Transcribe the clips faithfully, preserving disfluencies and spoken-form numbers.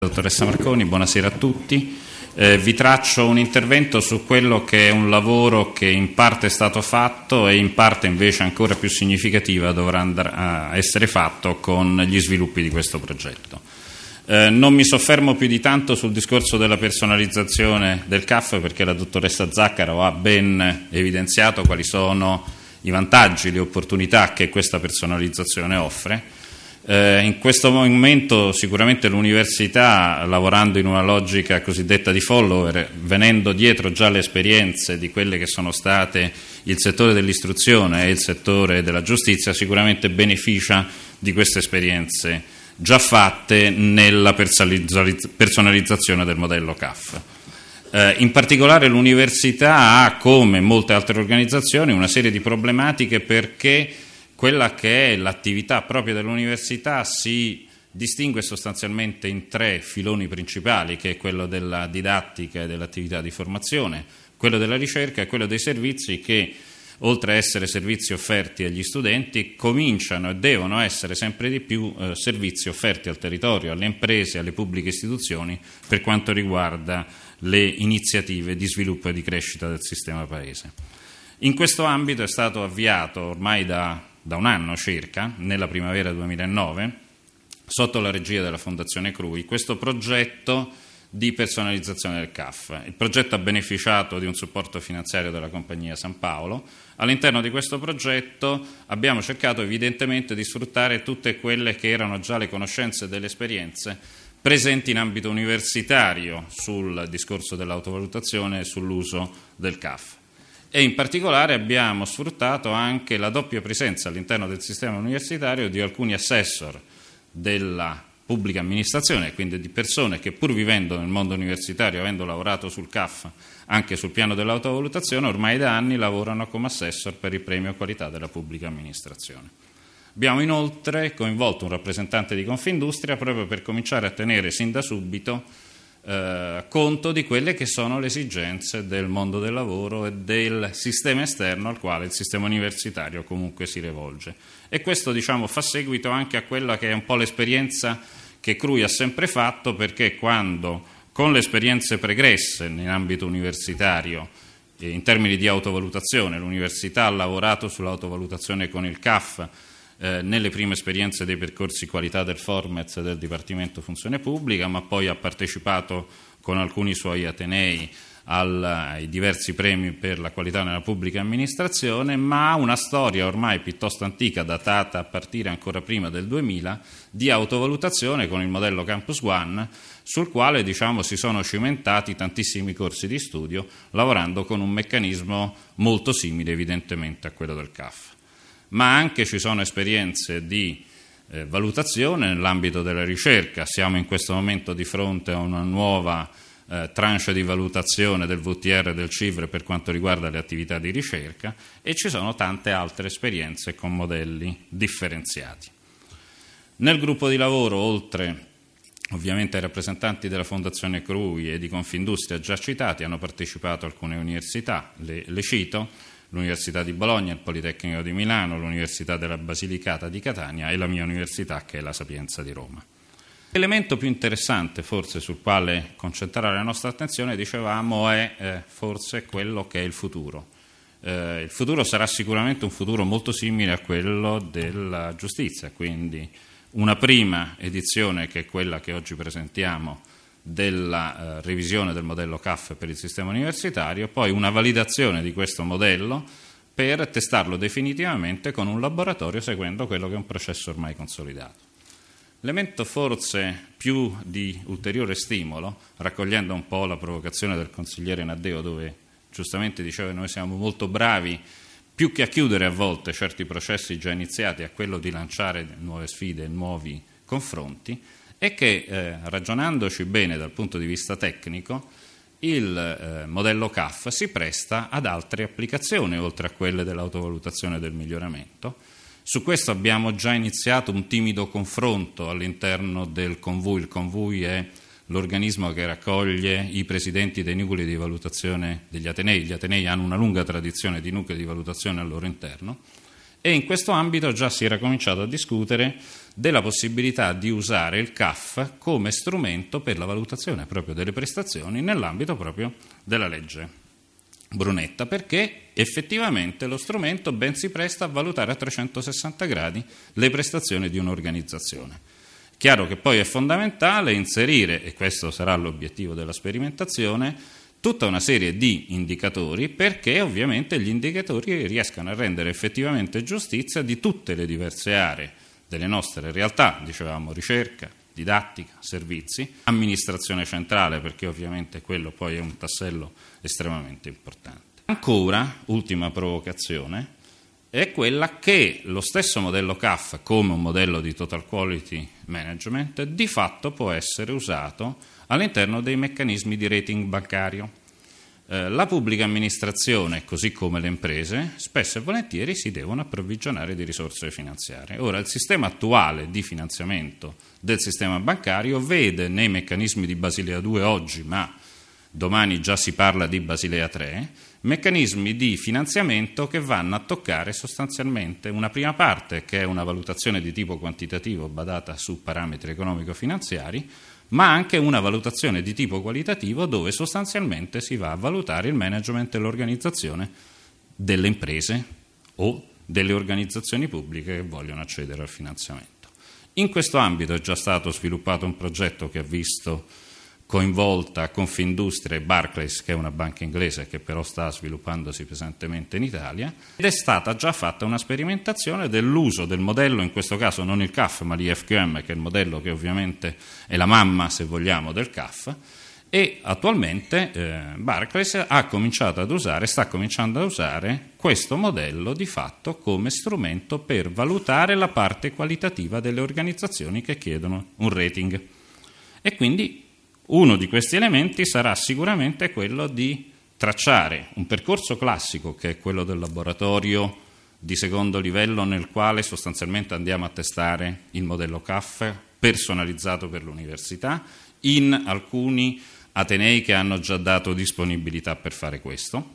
Dottoressa Marconi, buonasera a tutti. Eh, vi traccio un intervento su quello che è un lavoro che in parte è stato fatto e in parte invece ancora più significativa dovrà andare a essere fatto con gli sviluppi di questo progetto. Eh, non mi soffermo più di tanto sul discorso della personalizzazione del C A F perché la dottoressa Zaccaro ha ben evidenziato quali sono i vantaggi, le opportunità che questa personalizzazione offre. Eh, in questo momento sicuramente l'università, lavorando in una logica cosiddetta di follower, venendo dietro già le esperienze di quelle che sono state il settore dell'istruzione e il settore della giustizia, sicuramente beneficia di queste esperienze già fatte nella personalizzazione del modello C A F. Eh, in particolare l'università ha, come molte altre organizzazioni, una serie di problematiche perché quella che è l'attività propria dell'università si distingue sostanzialmente in tre filoni principali, che è quello della didattica e dell'attività di formazione, quello della ricerca e quello dei servizi che, oltre a essere servizi offerti agli studenti, cominciano e devono essere sempre di più eh, servizi offerti al territorio, alle imprese, alle pubbliche istituzioni per quanto riguarda le iniziative di sviluppo e di crescita del sistema paese. In questo ambito è stato avviato ormai da da un anno circa, nella primavera duemilanove, sotto la regia della Fondazione CRUI, questo progetto di personalizzazione del C A F. Il progetto ha beneficiato di un supporto finanziario della Compagnia San Paolo. All'interno di questo progetto abbiamo cercato evidentemente di sfruttare tutte quelle che erano già le conoscenze e delle esperienze presenti in ambito universitario sul discorso dell'autovalutazione e sull'uso del C A F. E in particolare abbiamo sfruttato anche la doppia presenza all'interno del sistema universitario di alcuni assessor della pubblica amministrazione, quindi di persone che pur vivendo nel mondo universitario, avendo lavorato sul C A F anche sul piano dell'autovalutazione, ormai da anni lavorano come assessor per il premio qualità della pubblica amministrazione. Abbiamo inoltre coinvolto un rappresentante di Confindustria proprio per cominciare a tenere sin da subito Eh, conto di quelle che sono le esigenze del mondo del lavoro e del sistema esterno al quale il sistema universitario comunque si rivolge. E questo, diciamo, fa seguito anche a quella che è un po' l'esperienza che CRUI ha sempre fatto, perché quando con le esperienze pregresse in ambito universitario eh, in termini di autovalutazione l'università ha lavorato sull'autovalutazione con il C A F Eh, nelle prime esperienze dei percorsi qualità del Formez e del Dipartimento Funzione Pubblica, ma poi ha partecipato con alcuni suoi atenei al, ai diversi premi per la qualità nella pubblica amministrazione, ma ha una storia ormai piuttosto antica, datata a partire ancora prima del duemila, di autovalutazione con il modello Campus One, sul quale, diciamo, si sono cimentati tantissimi corsi di studio, lavorando con un meccanismo molto simile evidentemente a quello del C A F. Ma anche ci sono esperienze di eh, valutazione nell'ambito della ricerca. Siamo in questo momento di fronte a una nuova eh, tranche di valutazione del V T R e del C I V R per quanto riguarda le attività di ricerca, e ci sono tante altre esperienze con modelli differenziati. Nel gruppo di lavoro, oltre ovviamente ai rappresentanti della Fondazione CRUI e di Confindustria già citati, hanno partecipato alcune università, le, le cito: l'Università di Bologna, il Politecnico di Milano, l'Università della Basilicata di Catania e la mia università, che è la Sapienza di Roma. L'elemento più interessante forse sul quale concentrare la nostra attenzione, dicevamo, è eh, forse quello che è il futuro. Eh, il futuro sarà sicuramente un futuro molto simile a quello della giustizia, quindi una prima edizione, che è quella che oggi presentiamo, della eh, revisione del modello C A F per il sistema universitario, poi una validazione di questo modello per testarlo definitivamente con un laboratorio seguendo quello che è un processo ormai consolidato. L'elemento forse più di ulteriore stimolo, raccogliendo un po' la provocazione del consigliere Naddeo, dove giustamente diceva che noi siamo molto bravi più che a chiudere a volte certi processi già iniziati, a quello di lanciare nuove sfide, nuovi confronti, è che, eh, ragionandoci bene dal punto di vista tecnico, il eh, modello C A F si presta ad altre applicazioni, oltre a quelle dell'autovalutazione e del miglioramento. Su questo abbiamo già iniziato un timido confronto all'interno del Convui. Il Convui è l'organismo che raccoglie i presidenti dei nuclei di valutazione degli Atenei. Gli Atenei hanno una lunga tradizione di nuclei di valutazione al loro interno, e in questo ambito già si era cominciato a discutere della possibilità di usare il C A F come strumento per la valutazione proprio delle prestazioni nell'ambito proprio della legge Brunetta, perché effettivamente lo strumento ben si presta a valutare a trecentosessanta gradi le prestazioni di un'organizzazione. Chiaro che poi è fondamentale inserire, e questo sarà l'obiettivo della sperimentazione, tutta una serie di indicatori, perché ovviamente gli indicatori riescano a rendere effettivamente giustizia di tutte le diverse aree delle nostre realtà, dicevamo ricerca, didattica, servizi, amministrazione centrale, perché ovviamente quello poi è un tassello estremamente importante. Ancora, ultima provocazione, è quella che lo stesso modello C A F, come un modello di Total Quality Management, di fatto può essere usato all'interno dei meccanismi di rating bancario. Eh, la pubblica amministrazione, così come le imprese, spesso e volentieri si devono approvvigionare di risorse finanziarie. Ora, il sistema attuale di finanziamento del sistema bancario vede nei meccanismi di Basilea due oggi, ma domani già si parla di Basilea tre, meccanismi di finanziamento che vanno a toccare sostanzialmente una prima parte, che è una valutazione di tipo quantitativo basata su parametri economico-finanziari, ma anche una valutazione di tipo qualitativo dove sostanzialmente si va a valutare il management e l'organizzazione delle imprese o delle organizzazioni pubbliche che vogliono accedere al finanziamento. In questo ambito è già stato sviluppato un progetto che ha visto coinvolta Confindustria e Barclays, che è una banca inglese che però sta sviluppandosi pesantemente in Italia, ed è stata già fatta una sperimentazione dell'uso del modello, in questo caso non il C A F ma l'I F Q M, che è il modello che ovviamente è la mamma, se vogliamo, del C A F, e attualmente eh, Barclays ha cominciato ad usare, sta cominciando a usare questo modello di fatto come strumento per valutare la parte qualitativa delle organizzazioni che chiedono un rating. E quindi uno di questi elementi sarà sicuramente quello di tracciare un percorso classico, che è quello del laboratorio di secondo livello, nel quale sostanzialmente andiamo a testare il modello C A F personalizzato per l'università, in alcuni atenei che hanno già dato disponibilità per fare questo,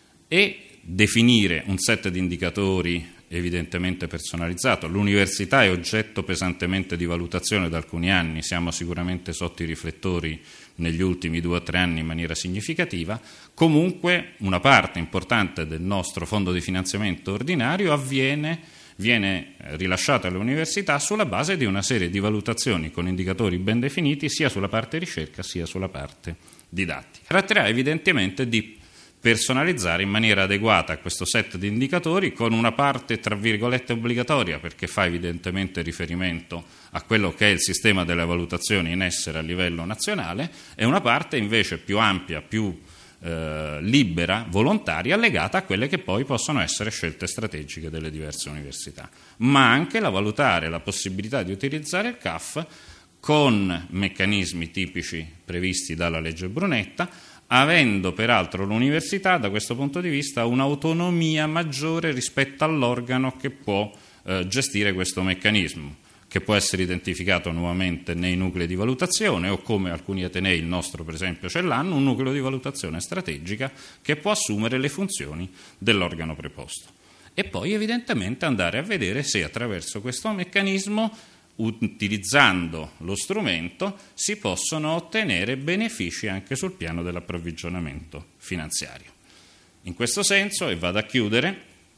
e definire un set di indicatori evidentemente personalizzato. L'università è oggetto pesantemente di valutazione da alcuni anni, siamo sicuramente sotto i riflettori negli ultimi due o tre anni in maniera significativa. Comunque una parte importante del nostro fondo di finanziamento ordinario avviene, viene rilasciata alle università sulla base di una serie di valutazioni con indicatori ben definiti sia sulla parte ricerca sia sulla parte didattica. Tratterà evidentemente di personalizzare in maniera adeguata a questo set di indicatori, con una parte tra virgolette obbligatoria, perché fa evidentemente riferimento a quello che è il sistema delle valutazioni in essere a livello nazionale, e una parte invece più ampia, più eh, libera, volontaria, legata a quelle che poi possono essere scelte strategiche delle diverse università, ma anche la valutare la possibilità di utilizzare il C A F con meccanismi tipici previsti dalla legge Brunetta, avendo peraltro l'università da questo punto di vista un'autonomia maggiore rispetto all'organo che può eh, gestire questo meccanismo, che può essere identificato nuovamente nei nuclei di valutazione, o come alcuni atenei, il nostro per esempio ce l'hanno, un nucleo di valutazione strategica che può assumere le funzioni dell'organo preposto. E poi evidentemente andare a vedere se attraverso questo meccanismo, utilizzando lo strumento, si possono ottenere benefici anche sul piano dell'approvvigionamento finanziario. In questo senso, e vado a chiudere,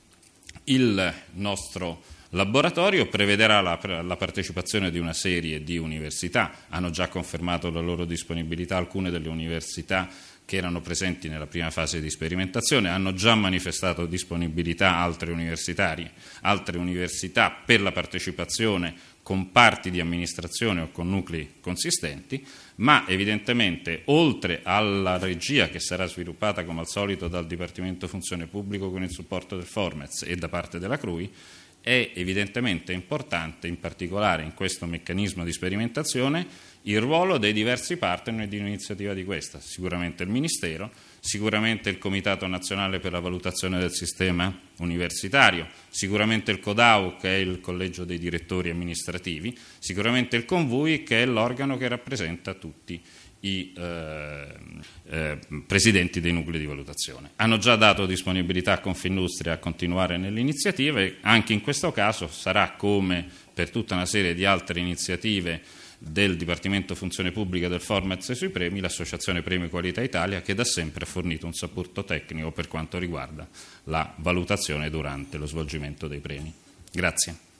il nostro laboratorio prevederà la, la partecipazione di una serie di università. Hanno già confermato la loro disponibilità alcune delle università che erano presenti nella prima fase di sperimentazione, hanno già manifestato disponibilità altre universitarie, altre università per la partecipazione con parti di amministrazione o con nuclei consistenti, ma evidentemente oltre alla regia che sarà sviluppata come al solito dal Dipartimento Funzione Pubblico con il supporto del Formez e da parte della C R U I, è evidentemente importante, in particolare in questo meccanismo di sperimentazione, il ruolo dei diversi partner di un'iniziativa di questa, sicuramente il Ministero, sicuramente il Comitato Nazionale per la Valutazione del Sistema Universitario, sicuramente il CODAU, che è il Collegio dei Direttori Amministrativi, sicuramente il Convui, che è l'organo che rappresenta tutti i eh, eh, presidenti dei nuclei di valutazione. Hanno già dato disponibilità a Confindustria a continuare nell'iniziativa e anche in questo caso sarà, come per tutta una serie di altre iniziative del Dipartimento Funzione Pubblica del Formez sui premi, l'Associazione Premi Qualità Italia, che da sempre ha fornito un supporto tecnico per quanto riguarda la valutazione durante lo svolgimento dei premi. Grazie.